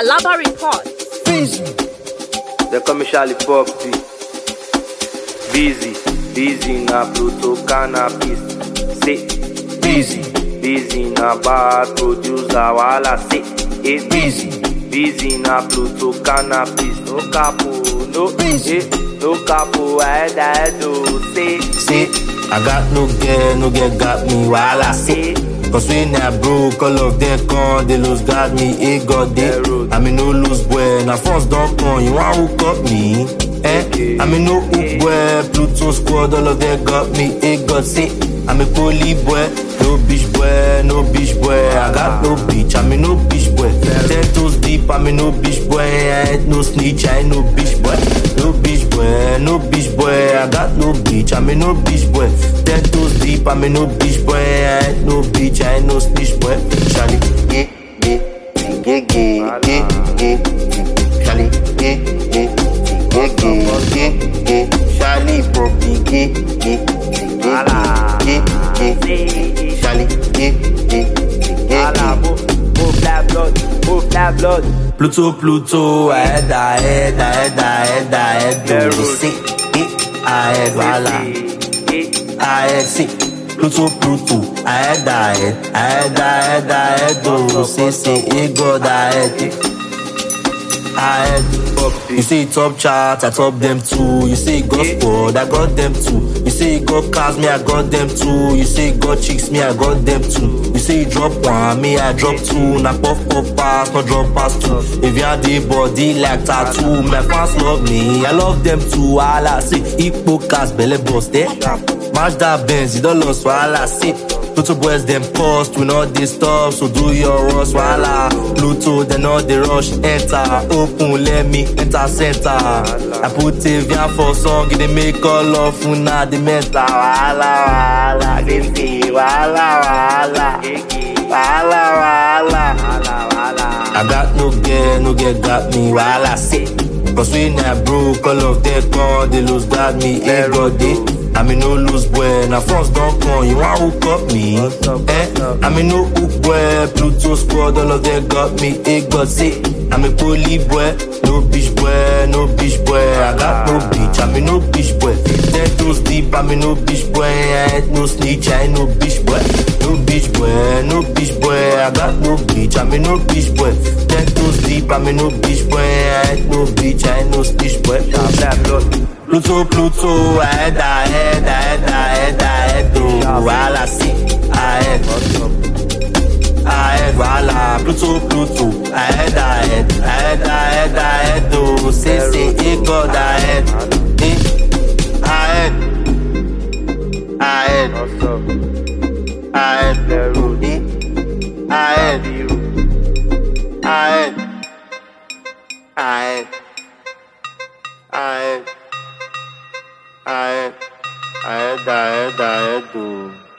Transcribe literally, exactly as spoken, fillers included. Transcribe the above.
Alaba report. Busy. They call me Charlie Poppy. Busy, busy na Pluto cannabis. Say, Busy. busy na bad producer wala say. Eh, Busy. busy na Pluto cannabis. No capo, no Busy. eh, no capo, I die do say. See, I got no girl, no girl got me while I say. Cause when I broke, all of them come, they lose got me, it got there. I mean no lose boy, now first don't come, you want hook up me? Eh? I mean no hook boy, Pluto squad, all of them got me, it got sick. I'm a poly boy, no bitch boy, no bitch boy. I got no bitch, I mean no bitch boy. Ten toes deep, I mean no bitch boy. I ain't no snitch, I ain't no bitch boy. No bitch boy, no bitch boy. I got no bitch, I mean no bitch boy. Ten toes deep, I mean no bitch boy. I ain't no bitch, I ain't no snitch boy. Charlie, yeah, yeah, yeah, yeah, yeah, yeah. Charlie, yeah, yeah, yeah, yeah, yeah, yeah. Charlie, Poppy, yeah, yeah. Ala, Charlie, ala, move, move that blood, move that blood. Pluto, Pluto, ahead, ahead, ahead, ahead, ahead, do see it, ahead, voila, ahead, see. Pluto, Pluto, ahead, ahead, ahead, ahead, ahead, do see, see, it go ahead, ahead. You say top chart, I top them too. You say got squad, I got them too. You say got cars, me I got them too. You say got chicks, me I got them too. You say drop one, me I drop two. Na puff puff pass, no drop pass two. If you have the body like tattoo, my fans love me, I love them too. All I say, hippo cast, belly bust, eh? Match that Benz, you don't lose, all I say. Pluto boys them cost, we not this stuff, so do your worst, voila. Pluto, they not the rush, enter, open, let me enter center. I put a via for song, they make all of una, the mental, voila, voila, they say, voila, voila, voila, voila. I got no girl, no girl got me, while I say. Cause when I broke, all of them come, they lose got me, ain't got it. I mean no lose boy, now first don't come, you want hook up me? Eh? I mean no hook boy, Pluto squad, all of them got me, it got sick. I'm a poly boy, no bitch boy, no bitch boy. I got no bitch, I mean no bitch boy. Ten toes deep, I mean no bitch boy. I ain't no snitch, I ain't no bitch boy. No bitch boy, no bitch boy. I got no bitch, I mean no bitch boy. Ten toes deep, I mean no bitch boy. I ain't no bitch, I ain't no snitch boy. Pluto, Pluto, ahead, ahead, ahead, ahead, ahead, do while I see, ahead, ahead, voila, Pluto, Pluto, ahead, ahead, ahead, ahead, ahead, do, say, say, it go ahead, eh, ahead, ahead, ahead, eh, ahead, ahead, ahead, ahead. I, I, I, I, I do.